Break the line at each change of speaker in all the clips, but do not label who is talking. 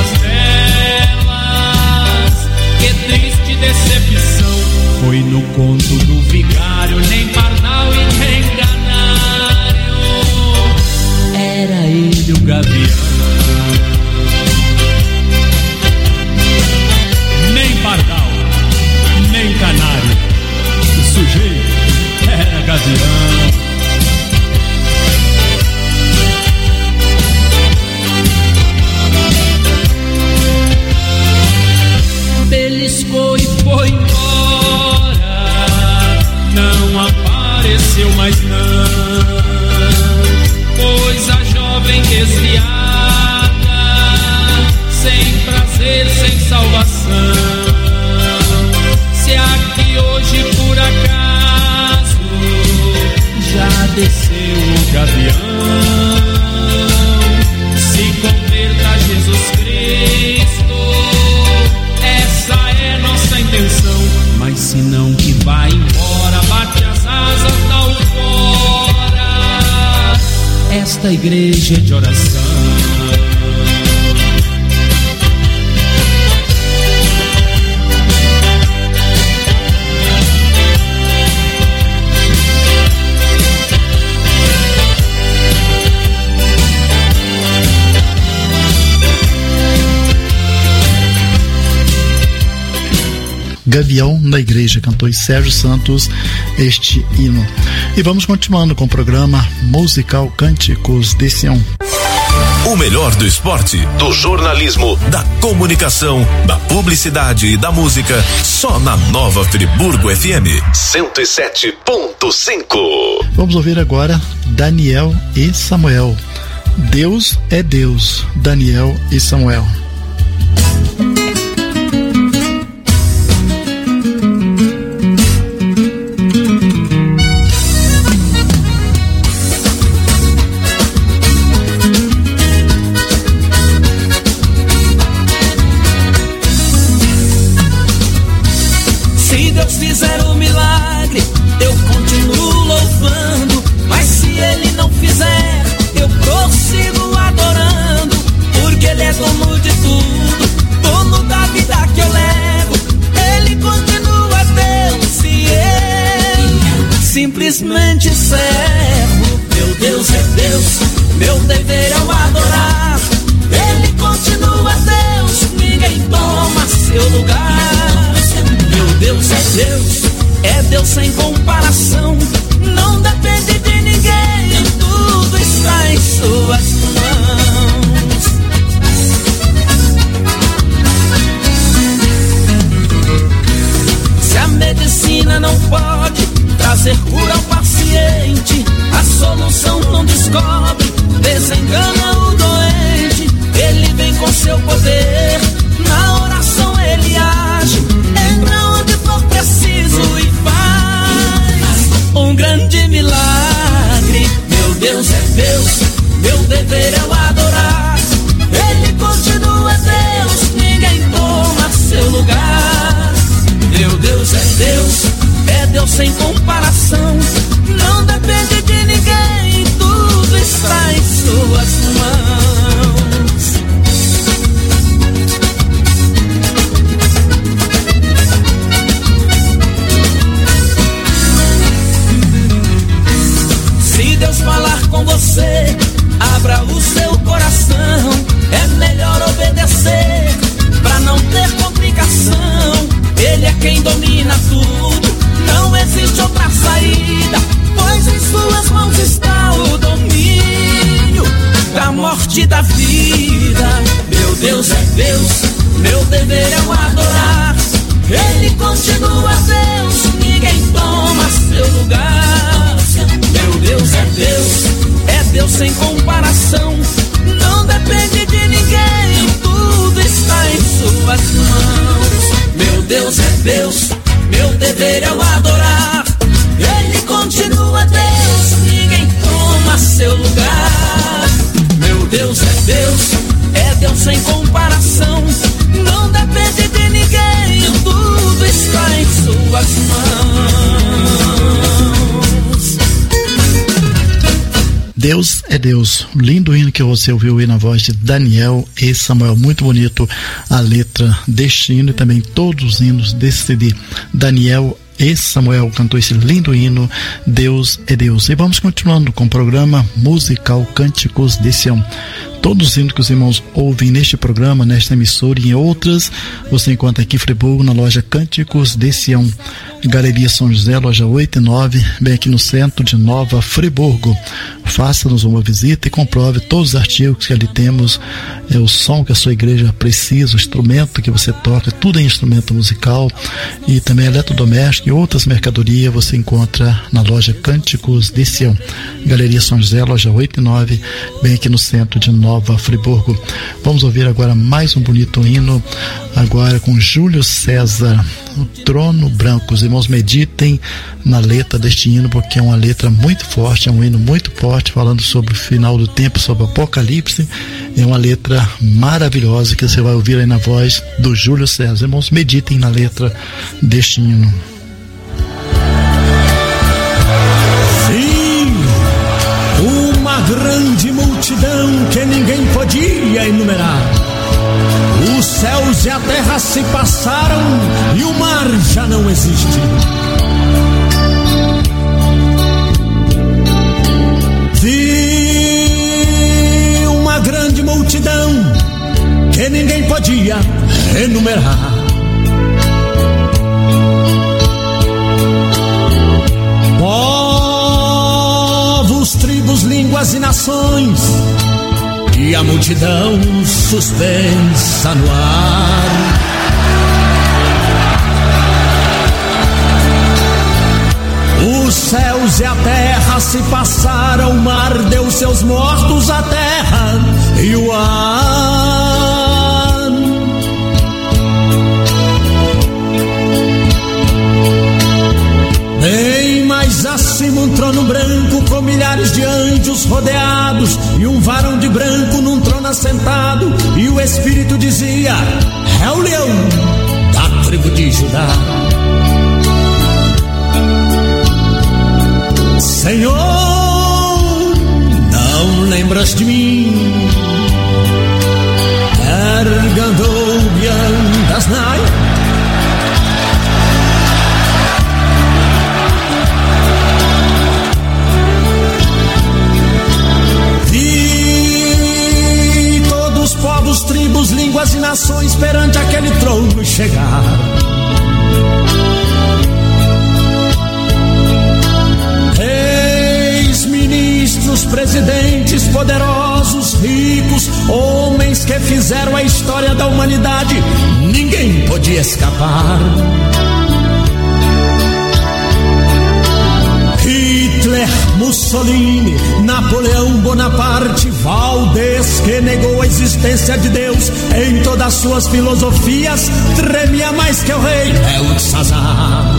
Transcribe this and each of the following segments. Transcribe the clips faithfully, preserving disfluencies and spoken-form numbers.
muitas delas. Que triste decepção. Foi no conto do vigário, nem pardal e nem canário. Era ele o gavião. Nem pardal, nem canário. O sujeito era gavião. Beliscou e foi embora, não apareceu mais não, pois a jovem desviada, sem prazer, sem salvação. Se aqui hoje por acaso já desceu o gavião, se converta a Jesus Cristo, essa é nossa intenção. Mas se não, que vai embora, bate as asas da aurora. Esta igreja é de oração.
Gavião na Igreja, cantou Sérgio Santos este hino. E vamos continuando com o programa musical Cânticos de Sião.
O melhor do esporte, do jornalismo, da comunicação, da publicidade e da música, só na Nova Friburgo F M cento e sete ponto cinco.
Vamos ouvir agora Daniel e Samuel. Deus é Deus, Daniel e Samuel.
Simplesmente servo, meu Deus é Deus, meu dever é o adorar. Ele continua Deus, ninguém toma seu lugar. Meu Deus é Deus, é Deus sem comparação. Não depende de ninguém, tudo está em suas mãos. Se a medicina não pode trazer cura ao paciente, a solução não descobre, desengana o doente. Ele vem com seu poder, na oração ele age, entra onde for preciso e faz um grande milagre. Meu Deus é Deus, meu dever é o adorar. Ele continua Deus, ninguém toma seu lugar. Meu Deus é Deus, é Deus sem comparação. Não depende de ninguém, tudo está em suas mãos. Se Deus falar com você, abra o seu coração. É melhor obedecer, pra não ter complicação. Ele é quem domina tudo, não existe outra saída, pois em suas mãos está o domínio da morte e da vida. Meu Deus é Deus, meu dever é o adorar. Ele continua Deus, ninguém toma seu lugar. Meu Deus é Deus, é Deus sem comparação. Não depende de ninguém, tudo está em suas mãos. Meu Deus é Deus, meu dever é o adorar. Ele continua Deus, ninguém toma seu lugar. Meu Deus é Deus, é Deus sem comparação. Não depende de ninguém, tudo está em suas mãos.
Deus é Deus. Lindo hino que você ouviu aí na voz de Daniel e Samuel. Muito bonito a letra deste hino e também todos os hinos desse C D. Daniel e Samuel cantou esse lindo hino, Deus é Deus. E vamos continuando com o programa musical Cânticos de Sião. Todos os hinos que os irmãos ouvem neste programa, nesta emissora e em outras, você encontra aqui em Friburgo, na loja Cânticos de Sião, Galeria São José, loja oito e nove, bem aqui no centro de Nova Friburgo. Faça-nos uma visita e comprove todos os artigos que ali temos, é, o som que a sua igreja precisa, o instrumento que você toca, tudo é instrumento musical e também eletrodoméstico e outras mercadorias você encontra na loja Cânticos de Sião, Galeria São José, loja oito e nove, bem aqui no centro de Nova Friburgo. Vamos ouvir agora mais um bonito hino, agora com Júlio César, o Trono Branco. Os irmãos meditem na letra deste hino, porque é uma letra muito forte, é um hino muito forte, falando sobre o final do tempo, sobre o Apocalipse. É uma letra maravilhosa que você vai ouvir aí na voz do Júlio César. Irmãos, meditem na letra deste hino.
Sim, uma grande multidão que ninguém podia enumerar. Os céus e a terra se passaram e o mar já não existe. Vi uma grande multidão que ninguém podia enumerar. Povos, tribos, línguas e nações, e a multidão suspensa no ar. Os céus e a terra se passaram, o mar deu seus mortos à terra e o ar. Bem mais acima um trono branco com milhares de anjos rodeados e um varão de branco num trono assentado, e o Espírito dizia: é o leão da tribo de Judá. Senhor, não lembras de mim? Ergandou das nai. Vi todos os povos, tribos, línguas e nações perante aquele trono chegar. Ministros, presidentes, poderosos, ricos, homens que fizeram a história da humanidade, ninguém podia escapar. Hitler, Mussolini, Napoleão Bonaparte, Valdez, que negou a existência de Deus em todas as suas filosofias, tremia mais que o rei Belsazar.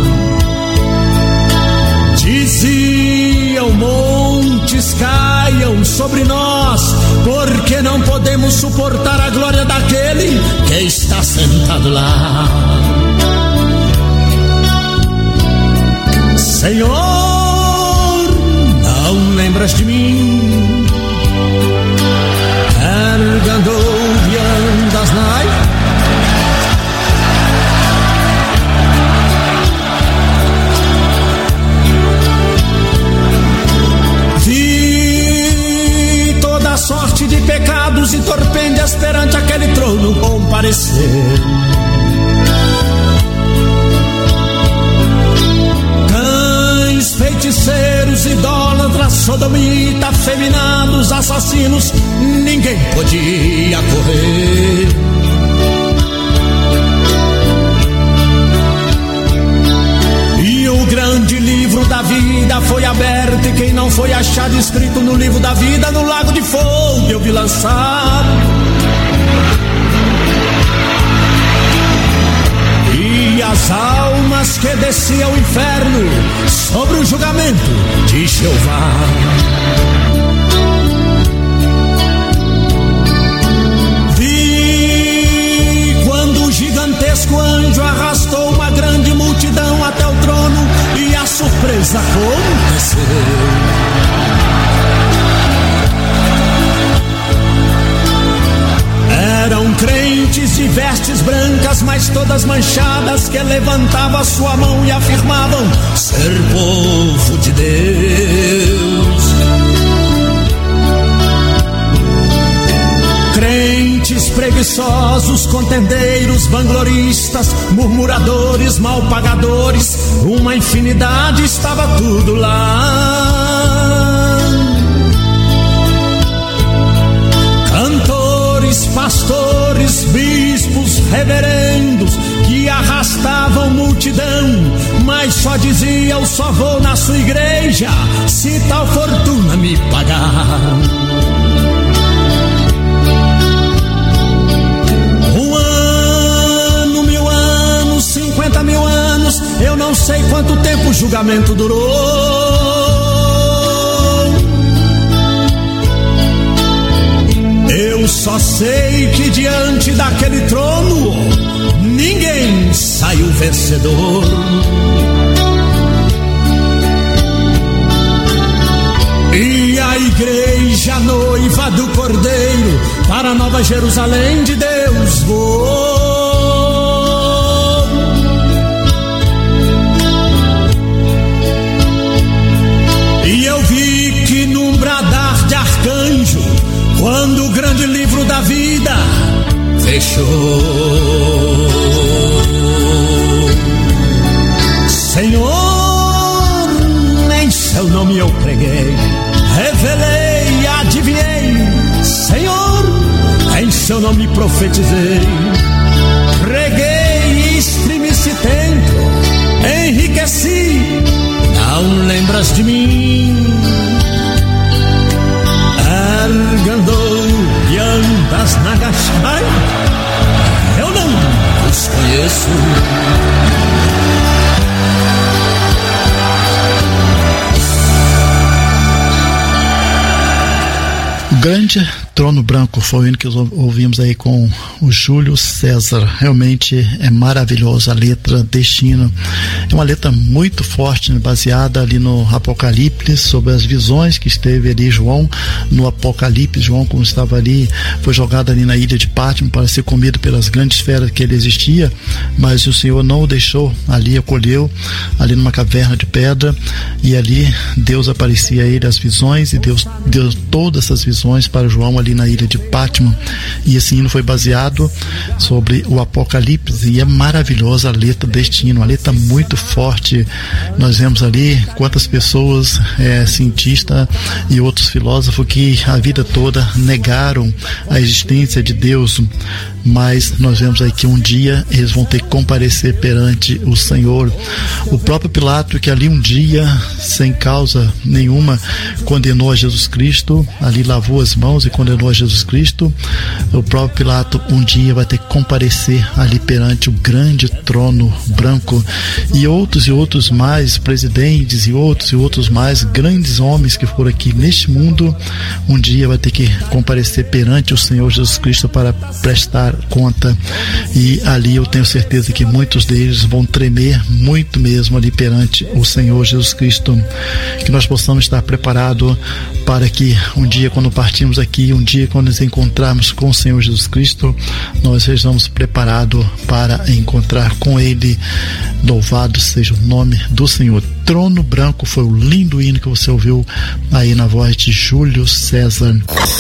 Diziam: montes caiam sobre nós, porque não podemos suportar a glória daquele que está sentado lá. Senhor, não lembras de mim? Ergandou das nai. Sorte de pecados e torpendas perante aquele trono comparecer. Cães, feiticeiros, idólatras, sodomitas, afeminados, assassinos, ninguém podia correr. E o grande livro da vida foi aberto, e quem não foi achado escrito no livro da vida, no lago de fogo eu vi lançar. E as almas que desciam ao inferno sobre o julgamento de Jeová. Vi quando o gigantesco anjo arrastou uma grande multidão até o trono, e a surpresa aconteceu. vestes brancas, mas todas manchadas, que levantavam a sua mão e afirmavam ser povo de Deus. Crentes preguiçosos, contendeiros, vangloristas, murmuradores, malpagadores, uma infinidade, estava tudo lá. Cantores, pastores, bispos, reverendos, que arrastavam multidão, mas só dizia: eu só vou na sua igreja se tal fortuna me pagar. Um ano, mil anos, cinquenta mil anos, eu não sei quanto tempo o julgamento durou. Eu só sei que diante daquele trono ninguém saiu vencedor. E a igreja noiva do Cordeiro para a Nova Jerusalém de Deus voou. E eu vi que num bradar de arcanjo, quando o grande livro da vida fechou, Senhor, em seu nome eu preguei, revelei, adivinhei, Senhor, em seu nome profetizei, preguei, exprimi esse templo, enriqueci, não lembras de mim? Argandou e andas na gachai, eu não os conheço.
O grande trono branco foi o hino que ouvimos aí com o Júlio César. Realmente é maravilhosa a letra, Destino. É uma letra muito forte, né, baseada ali no Apocalipse, sobre as visões que esteve ali João no Apocalipse. João, como estava ali, foi jogado ali na ilha de Pátimo para ser comido pelas grandes feras que ele existia, mas o Senhor não o deixou ali, acolheu ali numa caverna de pedra, e ali Deus aparecia a ele as visões, e Deus deu todas essas visões para João ali na ilha de Pátimo. E esse hino foi baseado sobre o Apocalipse, e é maravilhosa a letra deste hino, uma letra muito forte. Nós vemos ali quantas pessoas, é, cientistas e outros filósofos, que a vida toda negaram a existência de Deus, mas nós vemos aí que um dia eles vão ter que comparecer perante o Senhor. O próprio Pilato, que ali um dia, sem causa nenhuma, condenou a Jesus Cristo, ali lavou as mãos e condenou a Jesus Cristo, o próprio Pilato um dia vai ter que comparecer ali perante o grande trono branco. E outros e outros mais, presidentes e outros e outros mais, grandes homens que foram aqui neste mundo, um dia vai ter que comparecer perante o Senhor Jesus Cristo para prestar conta. E ali eu tenho certeza que muitos deles vão tremer muito mesmo ali perante o Senhor Jesus Cristo. Que nós possamos estar preparados para que um dia, quando partimos aqui, um dia quando nos encontrarmos com o Senhor Jesus Cristo, nós sejamos preparados para encontrar com Ele. Louvado seja o nome do Senhor. Trono Branco foi o lindo hino que você ouviu aí na voz de Júlio César.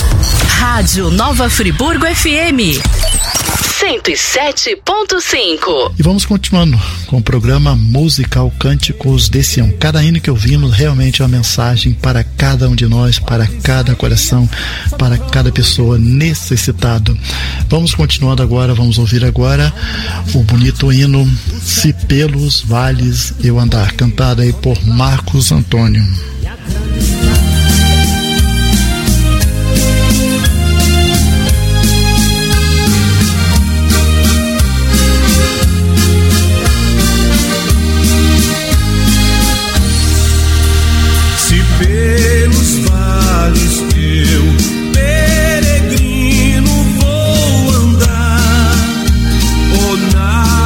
Rádio Nova Friburgo F M cento e sete ponto cinco.
E vamos continuando com o programa musical Cânticos de Sião. Cada hino que ouvimos realmente é uma mensagem para cada um de nós, para cada coração, para cada pessoa necessitada. Vamos continuando agora, vamos ouvir agora o bonito hino Se Pelos Vales Eu Andar, cantado aí por Marcos Antônio.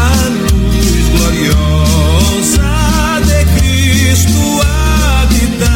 Gloriosa de Cristo habitar.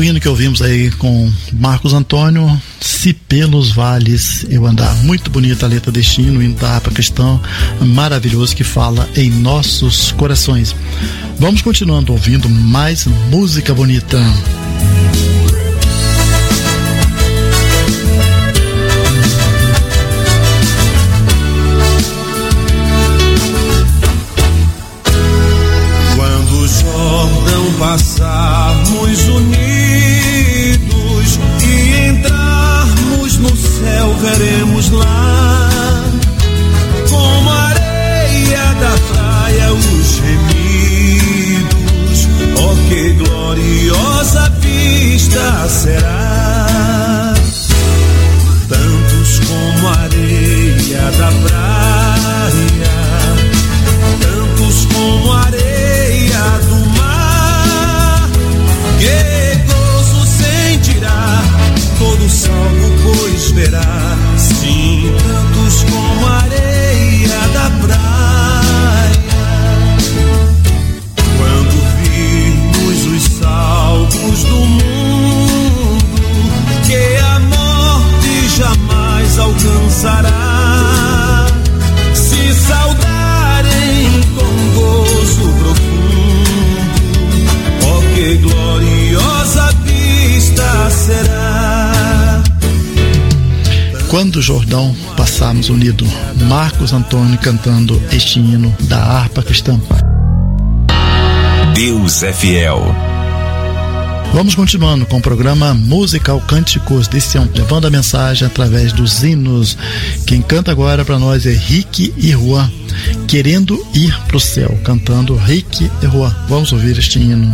hino que ouvimos aí com Marcos Antônio, Se Pelos Vales Eu Andar. Muito bonita a letra deste hino, o hino da harpa cristã, maravilhoso, que fala em nossos corações. Vamos continuando ouvindo mais música bonita.
Quando o Jordão passarmos unidos e entrarmos no céu, veremos lá, como a areia da praia, os gemidos. Oh, que gloriosa vista será! Tantos como a areia da praia, tantos como a areia do mar, que gozo sentirá todo salvo, pois verá, sim, tantos como a areia da praia. Quando virmos os salvos do mundo, que a morte jamais alcançará, se saudarem com gozo profundo, oh, que gloriosa vista será.
Quando o Jordão passarmos unido, Marcos Antônio cantando este hino da harpa cristã.
Deus é fiel.
Vamos continuando com o programa Musical Cânticos de Sião, levando a mensagem através dos hinos. Quem canta agora para nós é Rick e Juan, Querendo Ir pro Céu, cantando Rick e Juan. Vamos ouvir este hino.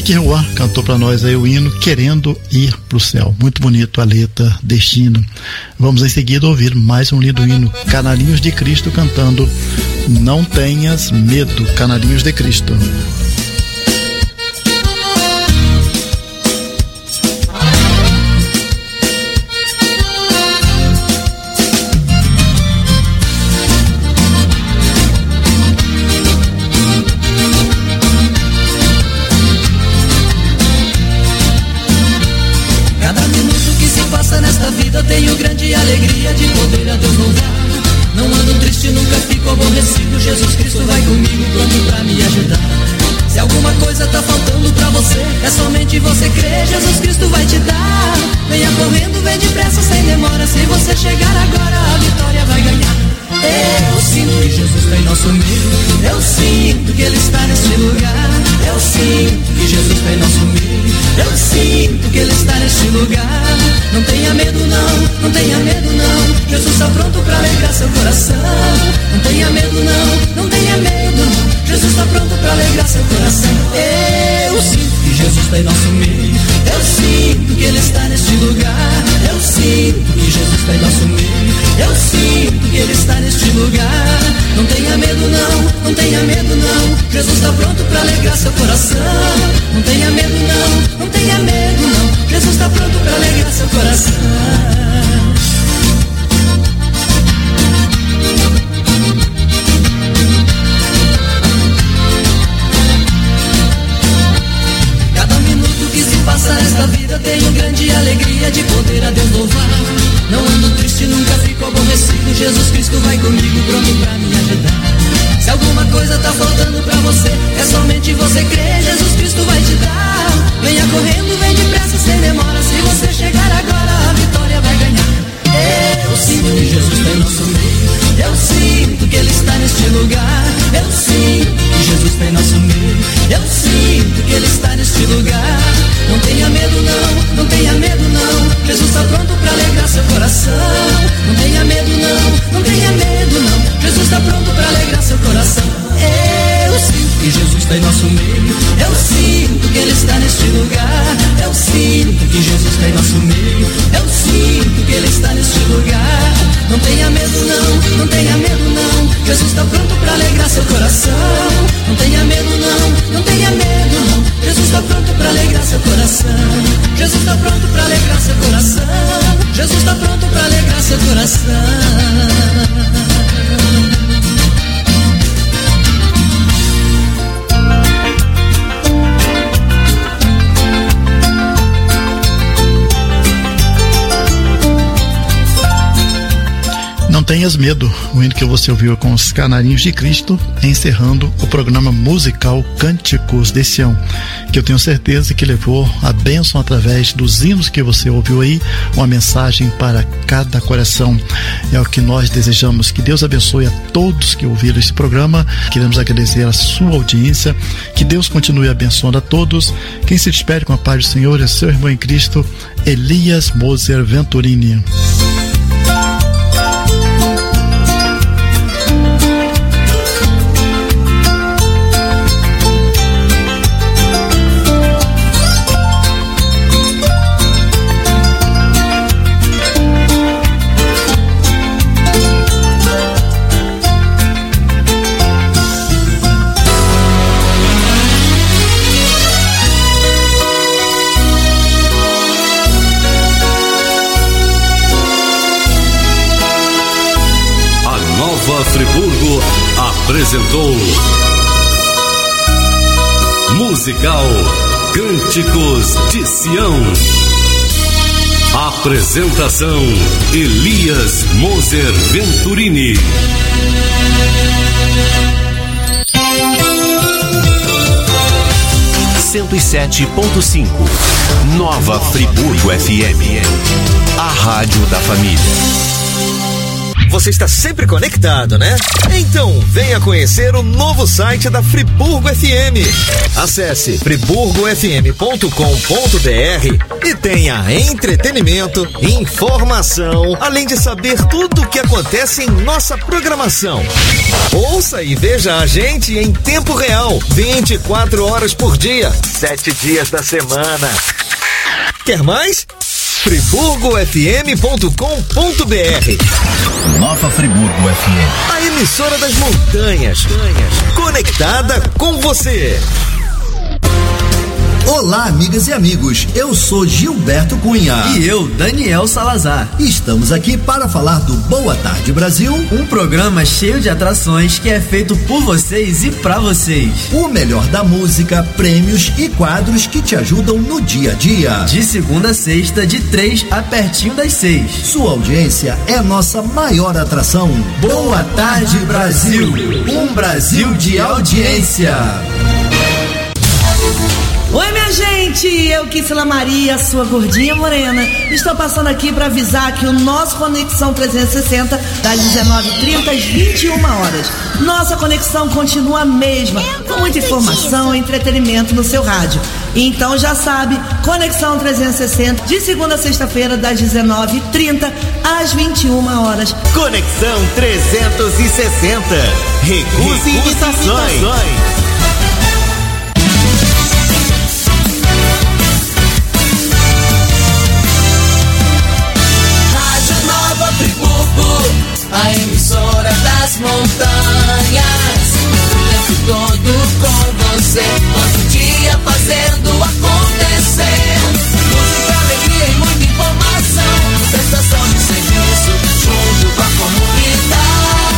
Henrique Juan cantou para nós aí o hino Querendo Ir pro Céu. Muito bonito a letra, destino. Vamos em seguida ouvir mais um lindo hino, Canarinhos de Cristo cantando Não Tenhas Medo, Canarinhos de Cristo.
Tenho grande alegria de poder a Deus louvar. Não ando triste, nunca fico aborrecido. Jesus Cristo vai comigo, pronto pra me ajudar. Se alguma coisa tá faltando pra você, é somente você crer, Jesus Cristo vai te dar. Venha correndo, vem depressa, sem demora. Se você chegar agora, a vitória vai ganhar. Eu sinto que Jesus está em nosso meio. Eu sinto que Ele está neste lugar. Eu sinto que Jesus está em nosso meio. Eu sinto que Ele está neste lugar. Não tenha medo não, não tenha medo não. Jesus está pronto para alegrar seu coração. Não tenha medo não, não tenha medo não. Jesus está pronto para alegrar seu coração. Eu sinto que Jesus está em nosso meio. Eu sinto que Ele está neste lugar. Eu sinto que Jesus está em nosso meio. Eu sinto que Ele está neste lugar. Não tenha medo não, não tenha medo não. Jesus está pronto para alegrar seu coração. Não tenha medo não, não tenha medo não. Jesus está pronto para alegrar seu coração. Cada minuto que se passa nesta vida tenho grande alegria de poder a Deus louvar. Não ando triste, nunca fico aborrecido. Jesus Cristo vai comigo, pronto pra me ajudar. Se alguma coisa tá faltando pra você, é somente você crer, Jesus Cristo vai te dar. Venha correndo, vem depressa, sem demora. Se você chegar agora, a vitória vai ganhar. Eu sinto que Jesus está em nosso meio. Eu sinto que Ele está neste lugar. Eu sinto que Jesus está em nosso meio. Eu sinto que Ele está neste lugar. Não tenha medo não, não tenha medo não. Jesus está pronto para alegrar seu coração. Não tenha medo não, não tenha medo não. Jesus está pronto para alegrar seu coração. Eu sinto que Jesus está em nosso meio. Eu sinto que Ele está neste lugar. Eu sinto que Jesus está em nosso meio. Eu sinto que Ele está neste lugar. Não tenha medo não, não tenha medo não. Jesus está pronto para alegrar seu coração. Não tenha medo não, não tenha medo não. Jesus está pronto para alegrar seu coração. Jesus está pronto para alegrar seu coração. Jesus está pronto para alegrar seu coração.
Não tenhas medo, o hino que você ouviu com os Canarinhos de Cristo, encerrando o programa musical Cânticos de Sião, que eu tenho certeza que levou a bênção através dos hinos que você ouviu aí, uma mensagem para cada coração. É o que nós desejamos, que Deus abençoe a todos que ouviram esse programa. Queremos agradecer a sua audiência, que Deus continue abençoando a todos. Quem se despede com a paz do Senhor é seu irmão em Cristo, Elias Moser Venturini.
Friburgo apresentou Musical Cânticos de Sião. Apresentação Elias Moser Venturini. cento e sete ponto cinco Nova Friburgo F M. A rádio da família.
Você está sempre conectado, né? Então, venha conhecer o novo site da Friburgo F M. Acesse friburgo f m ponto com ponto b r e tenha entretenimento, informação, além de saber tudo o que acontece em nossa programação. Ouça e veja a gente em tempo real, vinte e quatro horas por dia, sete dias da semana. Quer mais? friburgo f m ponto com ponto b r.
Nova Friburgo F M.
A emissora das montanhas, conectada com você.
Olá, amigas e amigos, eu sou Gilberto Cunha.
E eu, Daniel Salazar.
Estamos aqui para falar do Boa Tarde Brasil,
um programa cheio de atrações que é feito por vocês e pra vocês.
O melhor da música, prêmios e quadros que te ajudam no dia a dia.
De segunda a sexta, de três a pertinho das seis.
Sua audiência é nossa maior atração.
Boa Tarde Brasil, um Brasil de audiência.
Oi, minha gente, eu, Kissela Maria, sua gordinha morena, estou passando aqui para avisar que o nosso Conexão trezentos e sessenta, das dezenove e trinta às vinte e uma horas. Nossa conexão continua a mesma, com muita informação e entretenimento no seu rádio. Então já sabe, Conexão trezentos e sessenta, de segunda a sexta-feira, das dezenove e trinta às vinte e uma horas.
Conexão trezentos e sessenta, recuse imitações.
A emissora das montanhas, o tempo todo com você, todo dia fazendo acontecer. Música, alegria e muita informação, prestação de serviço junto com a comunidade.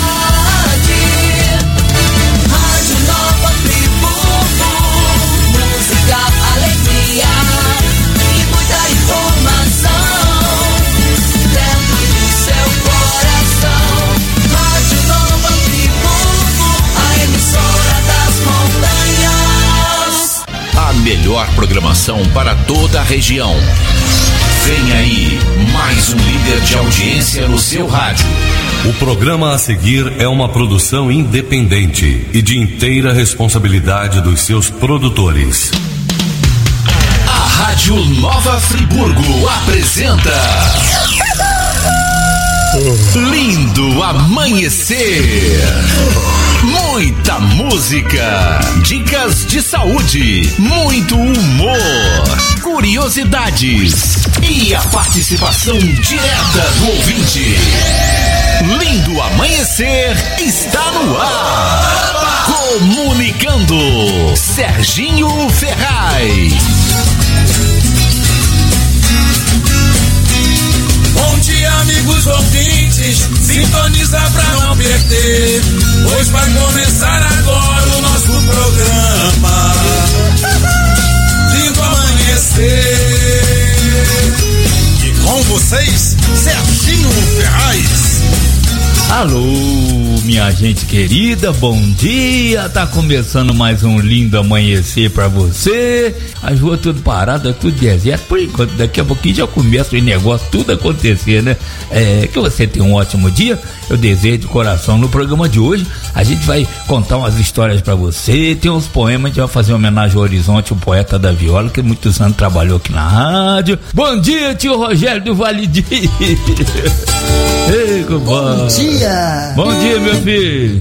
Rádio Nova Friburgo, música, alegria e muita informação dentro do seu coração. Rádio Nova Friburgo, a emissora das montanhas.
A melhor programação para toda a região. Vem aí, mais um líder de audiência no seu rádio.
O programa a seguir é uma produção independente e de inteira responsabilidade dos seus produtores.
A Rádio Nova Friburgo apresenta Lindo Amanhecer. Muita música, dicas de saúde, muito humor, curiosidades e a participação direta do ouvinte. Lindo Amanhecer está no ar. Comunicando, Serginho Ferraz.
Bom dia, amigos ouvintes, sintoniza pra não perder, pois vai começar agora o nosso programa Lindo Amanhecer. E com vocês, Serginho Ferraz.
Alô, minha gente querida, bom dia, tá começando mais um lindo amanhecer pra você. As ruas tudo paradas, tudo deserto, por enquanto, daqui a pouquinho já começa o negócio tudo acontecer, né? É, que você tenha um ótimo dia, eu desejo de coração. No programa de hoje, a gente vai contar umas histórias pra você, tem uns poemas, a gente vai fazer uma homenagem ao Horizonte, o poeta da viola, que muitos anos trabalhou aqui na rádio. Bom dia, tio Rogério do Vale de... Ei,
bom dia!
Bom dia, meu filho!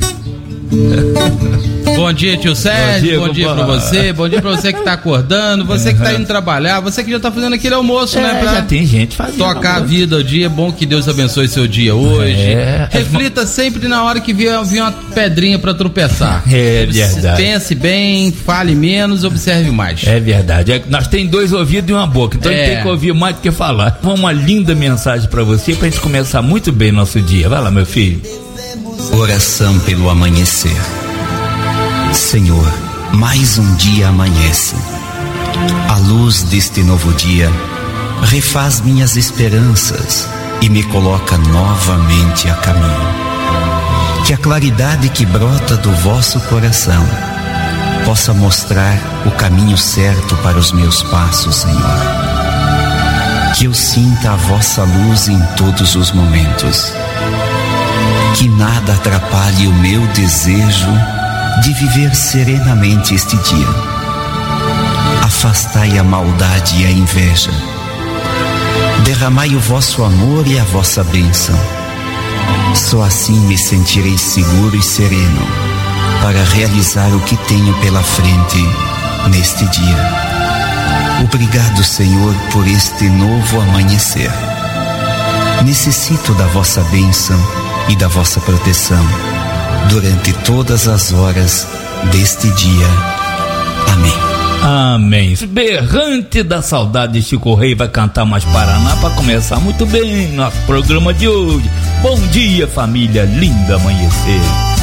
Bom dia, tio Sérgio, bom dia, bom dia pra você, bom dia pra você que tá acordando, você que tá indo trabalhar, você que já tá fazendo aquele almoço, é, né? Pra
já tem gente fazendo
tocar almoço. A vida o dia, é bom que Deus abençoe seu dia hoje. É, reflita as... sempre na hora que vier, vier uma pedrinha pra tropeçar.
É verdade.
Pense bem, fale menos, observe mais.
É verdade, é, nós tem dois ouvidos e uma boca, então é. a gente tem que ouvir mais do que falar. Uma linda mensagem pra você, pra gente começar muito bem nosso dia. Vai lá, meu filho.
Oração pelo amanhecer. Senhor, mais um dia amanhece. A luz deste novo dia refaz minhas esperanças e me coloca novamente a caminho. Que a claridade que brota do vosso coração possa mostrar o caminho certo para os meus passos, Senhor. Que eu sinta a vossa luz em todos os momentos. Que nada atrapalhe o meu desejo de viver serenamente este dia. Afastai a maldade e a inveja. Derramai o vosso amor e a vossa bênção. Só assim me sentirei seguro e sereno para realizar o que tenho pela frente neste dia. Obrigado, Senhor, por este novo amanhecer. Necessito da vossa bênção e da vossa proteção durante todas as horas deste dia. Amém.
Amém. Berrante da Saudade, Chico Rei vai cantar mais Paraná para começar muito bem nosso programa de hoje. Bom dia, família, lindo amanhecer.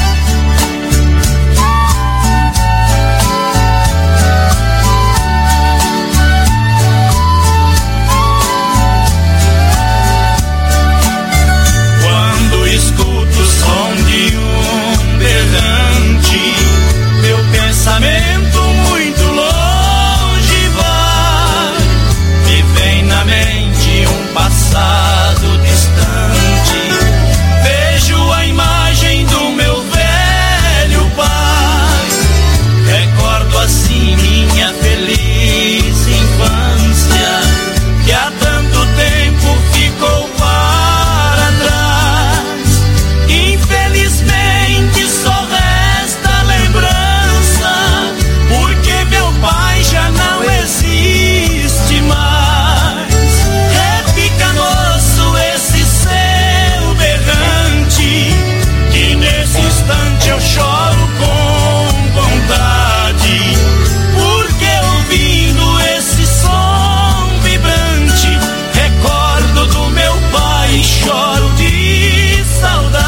Quando escuto o som de um berrante, meu pensamento muito longe vai. Me vem na mente um passado distante. Vejo a imagem do meu velho pai. Recordo assim minha feliz infância, que há tanto tempo ficou para trás. Infelizmente só resta lembrança, porque meu pai já não existe mais. É picanoso esse seu berrante, que nesse instante eu choro com vontade, porque ouvindo esse som vibrante, recordo do meu pai e choro de saudade.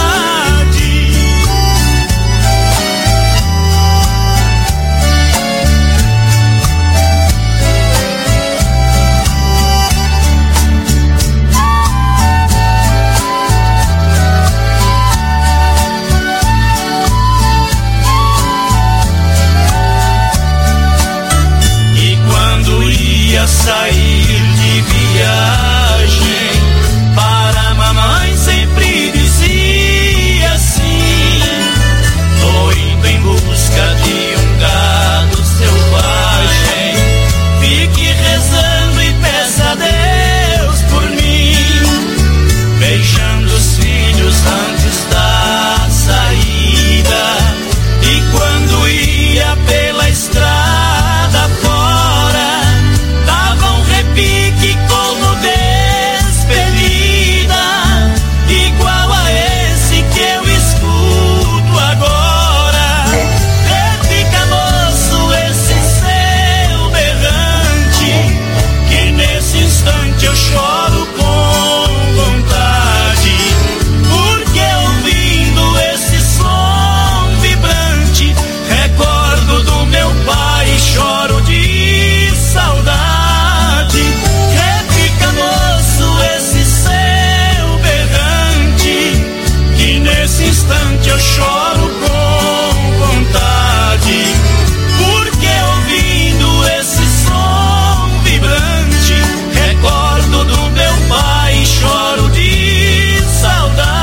E quando ia sair de viagem, para a mamãe sempre dizia assim: tô indo em busca de um gado selvagem, fique rezando e peça a Deus por mim. Beijando os filhos antes da saída, e quando ia pela estrada fora, dava um repique como despedida, igual a esse que eu escuto agora. Repica, moço, esse seu berrante, que nesse instante eu choro com vontade, porque ouvindo esse som vibrante, recordo do meu pai e choro de saudade. Repica, moço, esse seu berrante, que nesse instante eu choro com vontade, porque ouvindo esse som vibrante, recordo do meu pai e choro de saudade.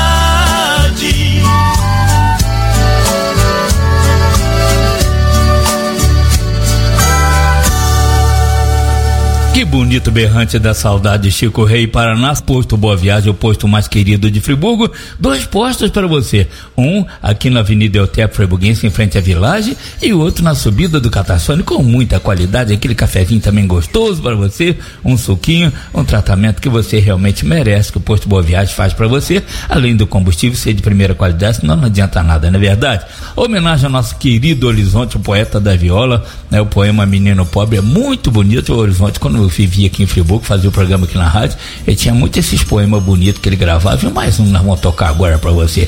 Que bonito berrante da saudade, Chico Rei, Paraná. Posto Boa Viagem, o posto mais querido de Friburgo. Dois postos para você. Um aqui na Avenida Eutépio Friburguense, em frente à Village, e o outro na subida do Catassone, com muita qualidade. Aquele cafezinho também gostoso para você, um suquinho, um tratamento que você realmente merece, que o Posto Boa Viagem faz para você, além do combustível ser de primeira qualidade, senão não adianta nada, não é verdade? Homenagem ao nosso querido Horizonte, o poeta da viola, né? O poema Menino Pobre é muito bonito. O Horizonte, quando eu vivia aqui em Friburgo, fazia o programa aqui na rádio, ele tinha muito esses poemas bonitos que ele gravava, e mais um nós vamos tocar agora pra você.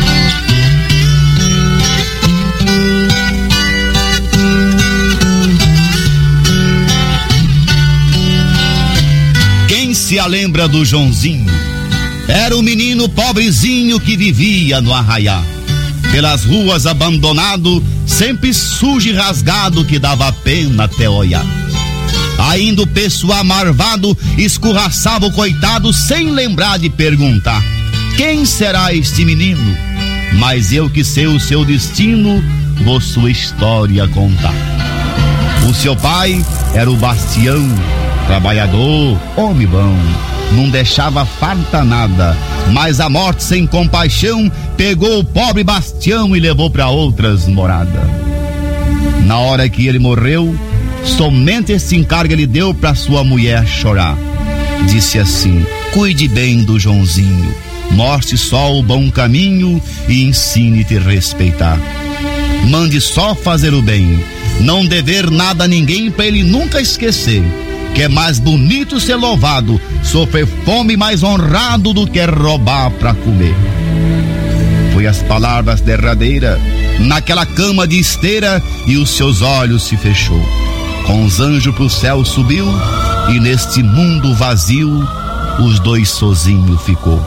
Quem se a lembra do Joãozinho? Era um menino pobrezinho que vivia no arraiá, pelas ruas abandonado, sempre sujo e rasgado, que dava pena até olhar. Ainda o pessoal marvado escorraçava o coitado sem lembrar de perguntar quem será este menino? Mas eu que sei o seu destino, vou sua história contar. O seu pai era o Bastião, trabalhador, homem bom, não deixava farta nada, mas a morte sem compaixão pegou o pobre Bastião e levou para outras moradas. Na hora que ele morreu, somente esse encargo ele deu para sua mulher chorar. Disse assim: cuide bem do Joãozinho, mostre só o bom caminho e ensine-te a respeitar. Mande só fazer o bem, não dever nada a ninguém para ele nunca esquecer, que é mais bonito ser louvado, sofrer fome mais honrado do que roubar pra comer. Foi as palavras derradeiras naquela cama de esteira e os seus olhos se fechou. Com os anjos pro céu subiu e neste mundo vazio os dois sozinhos ficou.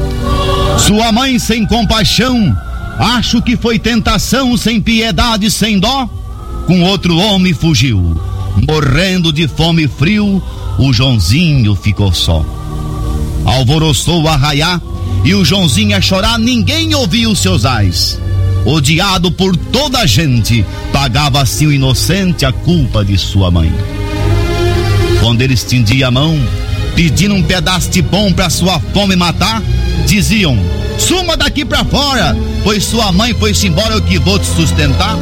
Sua mãe sem compaixão, acho que foi tentação, sem piedade, sem dó, com outro homem fugiu. Morrendo de fome e frio, o Joãozinho ficou só. Alvoroçou o arraiá e o Joãozinho a chorar, ninguém ouviu seus ais. Odiado por toda a gente, pagava assim o inocente a culpa de sua mãe. Quando ele estendia a mão, pedindo um pedaço de pão pra sua fome matar, diziam: suma daqui pra fora, pois sua mãe foi-se embora, eu que vou te sustentar.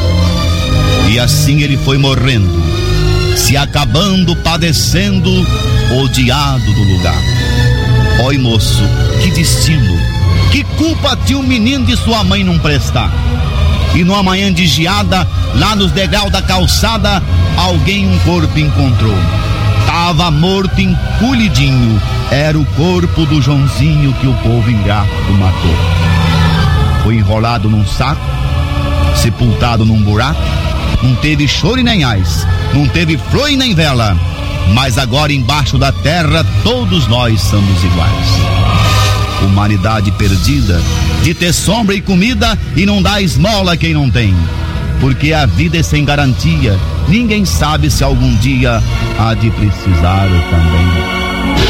E assim ele foi morrendo, se acabando, padecendo, odiado do lugar. Oi, moço, que destino, que culpa tinha um menino de sua mãe não prestar? E numa manhã de geada, lá nos degraus da calçada, alguém um corpo encontrou. Tava morto, encolhidinho, era o corpo do Joãozinho que o povo ingrato matou. Foi enrolado num saco, sepultado num buraco, não teve choro e nem ais, não teve flor e nem vela, mas agora embaixo da terra todos nós somos iguais. Humanidade perdida, de ter sombra e comida e não dá esmola a quem não tem, porque a vida é sem garantia, ninguém sabe se algum dia há de precisar também.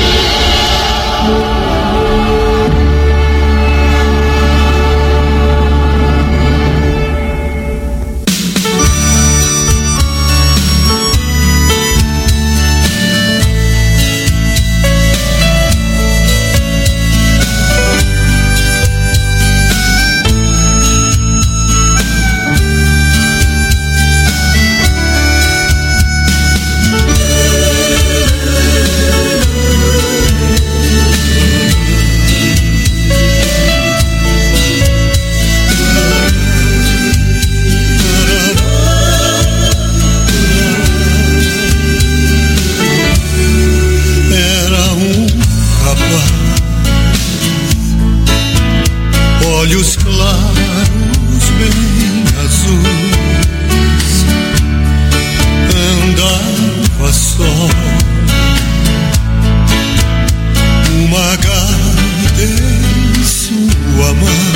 Olhos claros bem azuis, andava só, uma gaita em sua mão.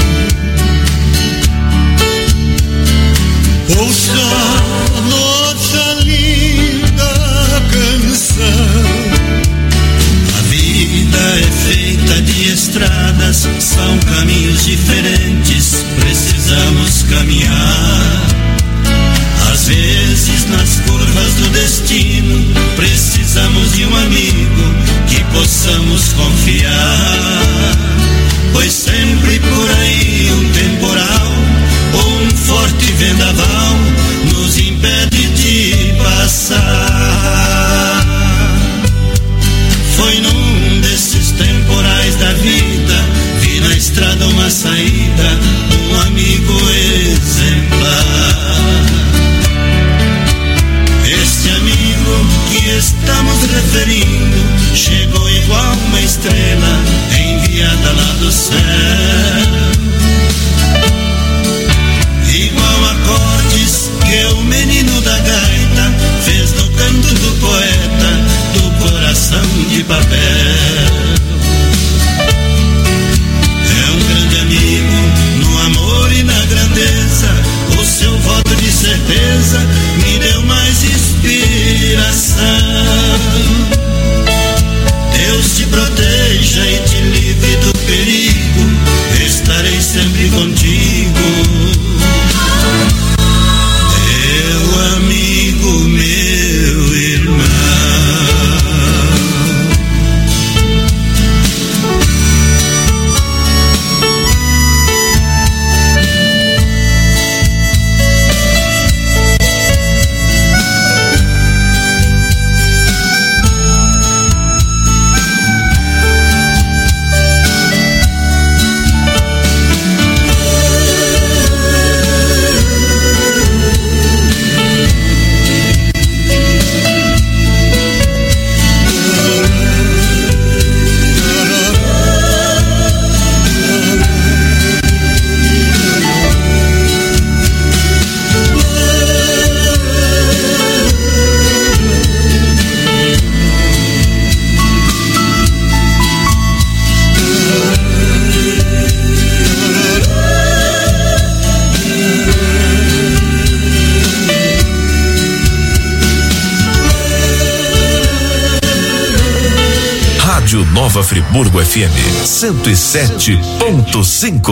Ouça nossa linda canção. A vida é feita de estradas, são caminhos diferentes, precisamos caminhar. Às vezes nas curvas do destino, precisamos de um amigo que possamos confiar. Pois sempre por aí um temporal ou um forte vendaval nos impede de passar. Foi num desses temporais da vida, vi na estrada uma saída, um amigo exemplar. Este amigo que estamos referindo chegou igual uma estrela enviada lá do céu, igual acordes que o menino da gaita fez no canto do poeta do coração de papel. É um grande amigo
Nova Friburgo F M cento e sete ponto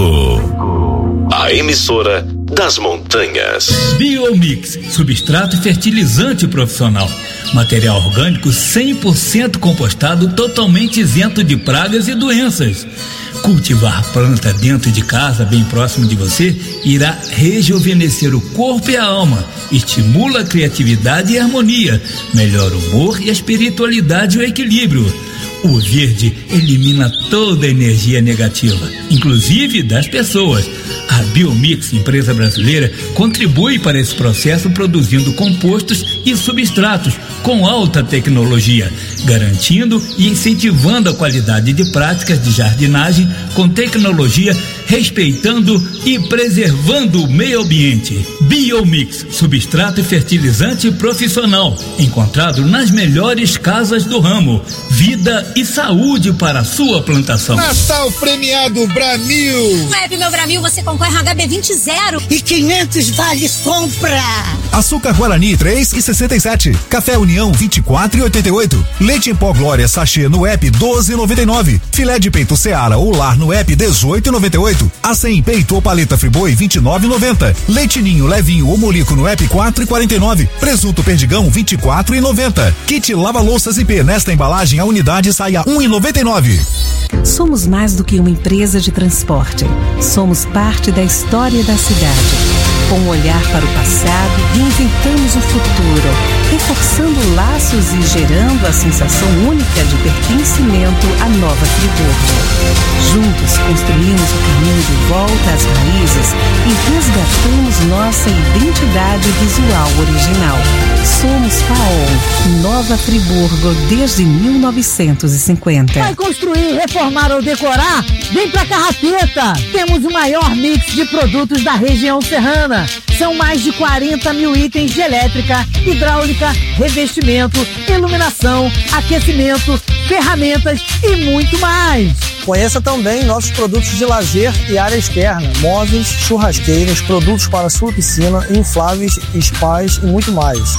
cinco. A emissora das montanhas.
Biomix, substrato e fertilizante profissional. Material orgânico cem por cento compostado, totalmente isento de pragas e doenças. Cultivar planta dentro de casa, bem próximo de você, irá rejuvenescer o corpo e a alma, estimula a criatividade e a harmonia, melhora o humor e a espiritualidade e o equilíbrio. O verde elimina toda a energia negativa, inclusive das pessoas. A Biomix, empresa brasileira, contribui para esse processo produzindo compostos e substratos com alta tecnologia, garantindo e incentivando a qualidade de práticas de jardinagem com tecnologia, respeitando e preservando o meio ambiente. Biomix, substrato e fertilizante profissional, encontrado nas melhores casas do ramo. Vida e saúde para a sua plantação.
Natal premiado Bramil.
No app Meu Bramil você concorre a H B vinte zero e quinhentos vales compra.
Açúcar Guarani três e sessenta e sete. Café União vinte e quatro e oitenta e oito. Leite em pó Glória sachê no app doze e noventa e nove. Filé de peito Seara ou Lar no app dezoito e noventa e oito. Acém peito ou paleta Friboi vinte e nove e noventa. Leite Ninho levinho ou molico no app quatro e quarenta e nove. Presunto Perdigão vinte e quatro e noventa. Kit lava louças I P nesta embalagem a unidade sai a um e noventa e nove.
Somos mais do que uma empresa de transporte. Somos parte da história da cidade. Com um olhar para o passado, reinventamos o futuro, reforçando laços e gerando a sensação única de pertencimento à Nova Friburgo. Juntos construímos o caminho de volta às raízes e resgatamos nossa identidade visual original. Somos Paon, Nova Friburgo desde mil novecentos e cinquenta.
Vai construir, reformar ou decorar? Vem pra Carrapeta! Temos o maior mix de produtos da região serrana. São mais de quarenta mil itens de elétrica, hidráulica, revestimento, iluminação, aquecimento, ferramentas e muito mais.
Conheça também nossos produtos de lazer e área externa, móveis, churrasqueiras, produtos para sua piscina, infláveis, spas e muito mais.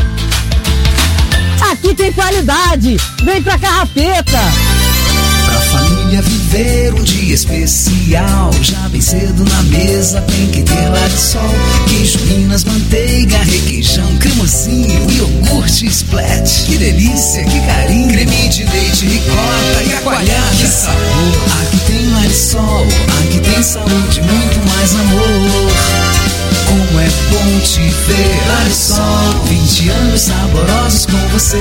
Aqui tem qualidade! Vem pra Carrapeta!
Pra família viver um dia especial, já bem cedo na mesa tem que ter Larisol. Queijo, minas, manteiga, requeijão, cremosinho, iogurte, splat. Que delícia, que carinho, creme de leite, ricota e a coalhada. Que sabor, aqui tem Larisol, aqui tem saúde, muito mais amor. Como é bom te ver, Larisol, vinte anos saborosos com você.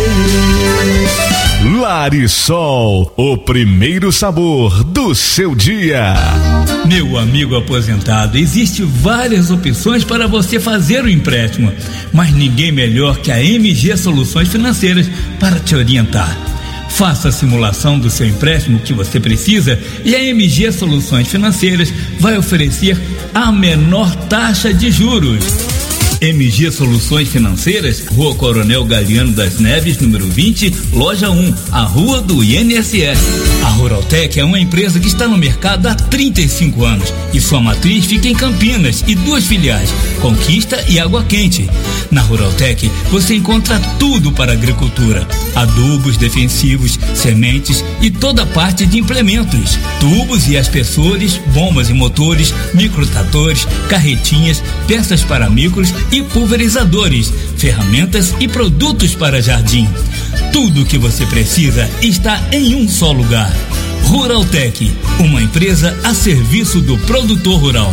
Larisol, o primeiro sabor do seu dia.
Meu amigo aposentado, existe várias opções para você fazer o empréstimo, mas ninguém melhor que a M G Soluções Financeiras para te orientar. Faça a simulação do seu empréstimo que você precisa e a M G Soluções Financeiras vai oferecer a menor taxa de juros. M G Soluções Financeiras, Rua Coronel Galiano das Neves, número vinte, loja um, a Rua do I N S S. A Ruraltec é uma empresa que está no mercado há trinta e cinco anos e sua matriz fica em Campinas e duas filiais, Conquista e Água Quente. Na Ruraltec você encontra tudo para a agricultura: adubos, defensivos, sementes e toda a parte de implementos, tubos e aspersores, bombas e motores, microtratores, carretinhas, peças para micros e pulverizadores, ferramentas e produtos para jardim. Tudo o que você precisa está em um só lugar. Ruraltec, uma empresa a serviço do produtor rural.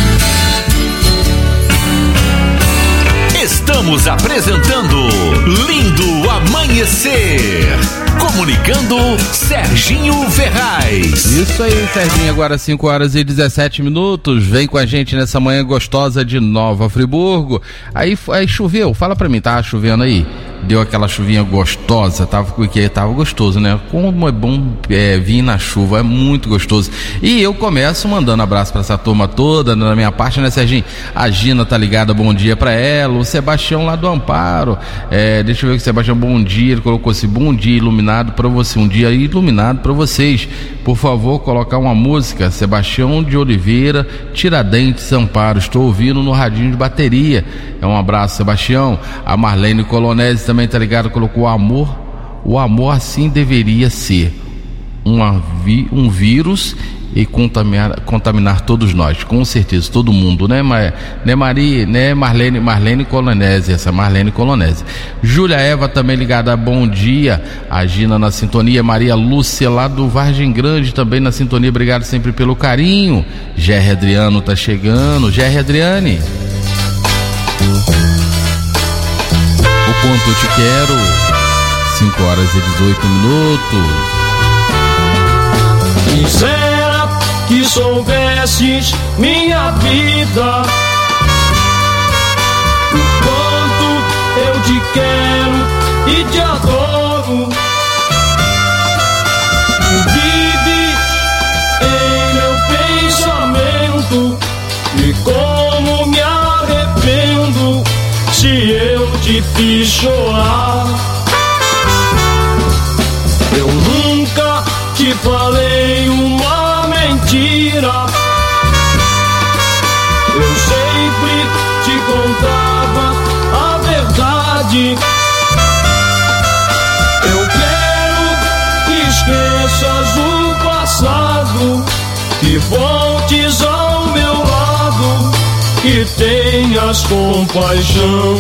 Estamos apresentando Lindo Amanhecer. Comunicando Serginho Ferraz.
Isso aí, Serginho, agora cinco horas e dezessete minutos. Vem com a gente nessa manhã gostosa de Nova Friburgo. Aí, aí choveu, fala pra mim, tá chovendo aí? Deu aquela chuvinha gostosa, tava, porque tava gostoso, né? Como é bom é, vir na chuva, é muito gostoso. E eu começo mandando abraço pra essa turma toda, na minha parte, né, Serginho? A Gina tá ligada, bom dia pra ela. O Sebastião lá do Amparo, é, deixa eu ver que o Sebastião, bom dia, ele colocou assim, bom dia iluminado pra você, um dia iluminado pra vocês. Por favor, colocar uma música, Sebastião de Oliveira, Tiradentes, Amparo, estou ouvindo no radinho de bateria. É um abraço, Sebastião. A Marlene Colonese também tá ligado, colocou o amor, o amor assim deveria ser. uma vi, um vírus e contaminar, contaminar todos nós, com certeza, todo mundo, né, Mar, né Maria, né Marlene, Marlene Colonese, essa Marlene Colonese. Júlia Eva também ligada, bom dia, a Gina na sintonia, Maria Lúcia lá do Vargem Grande também na sintonia, obrigado sempre pelo carinho. Gerry Adriano tá chegando, Gerry Adriane. O quanto eu te quero, cinco horas e dezoito minutos.
Quisera que soubesses minha vida, o quanto eu te quero e te adoro. Vive em meu pensamento e como me arrependo se eu te fiz chorar. Eu nunca te falei uma mentira, eu sempre te contava a verdade. Eu quero que esqueças o passado, que voltes ao meu lado, que tenhas compaixão.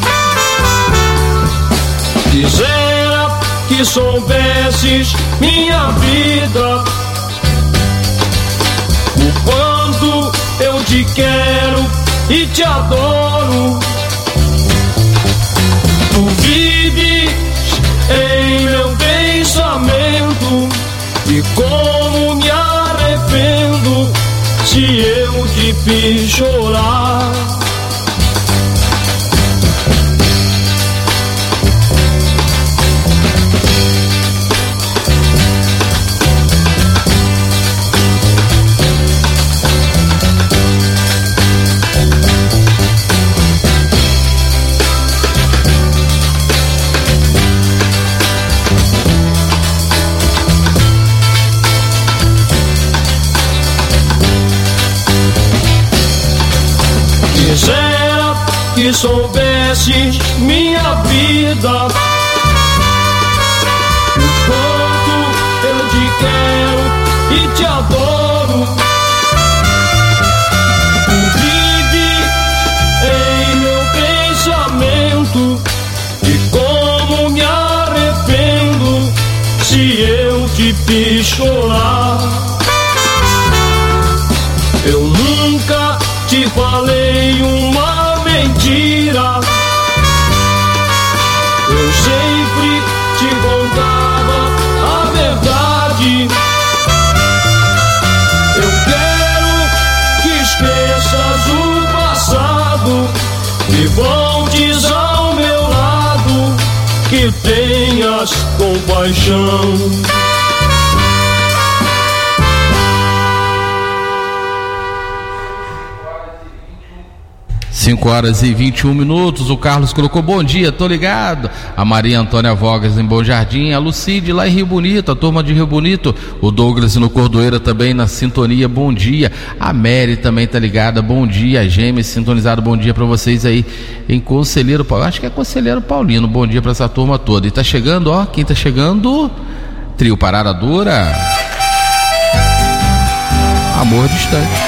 Quisera que soubesses minha vida, o quanto eu te quero e te adoro. Tu vives em meu pensamento e como me arrependo se eu te fiz chorar. Quisera que soubesses minha vida, o quanto eu te quero e te adoro. Tu vive em meu pensamento e como me arrependo se eu te fiz chorar. Eu nunca te falei uma mentira, eu sempre te contava a verdade. Eu quero que esqueças o passado, que voltes ao meu lado, que tenhas compaixão.
cinco horas e vinte e um minutos, o Carlos colocou bom dia, tô ligado. A Maria Antônia Vogas em Bom Jardim, a Lucide lá em Rio Bonito, a turma de Rio Bonito, o Douglas no Cordoeira também na sintonia, bom dia. A Mary também tá ligada, bom dia. A Gêmeas sintonizado, bom dia pra vocês aí em Conselheiro Paulino, acho que é Conselheiro Paulino, bom dia pra essa turma toda. E tá chegando, ó, quem tá chegando? Trio Parada Dura, Amor Distante.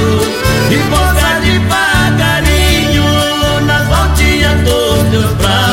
E pousar devagarinho nas voltinhas dos teus braços.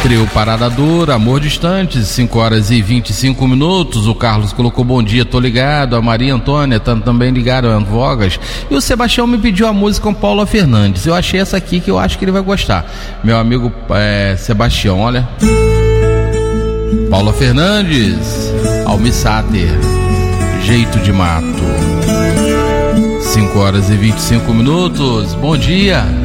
Trio Parada Dura, Amor Distante, cinco horas e vinte e cinco minutos. O Carlos colocou bom dia, tô ligado. A Maria Antônia tá também ligado, a Vogas. E o Sebastião me pediu a música com Paula Fernandes. Eu achei essa aqui que eu acho que ele vai gostar. Meu amigo é, Sebastião, olha. Paula Fernandes, Almi Sater, Jeito de Mato. cinco horas e vinte e cinco minutos. Bom dia.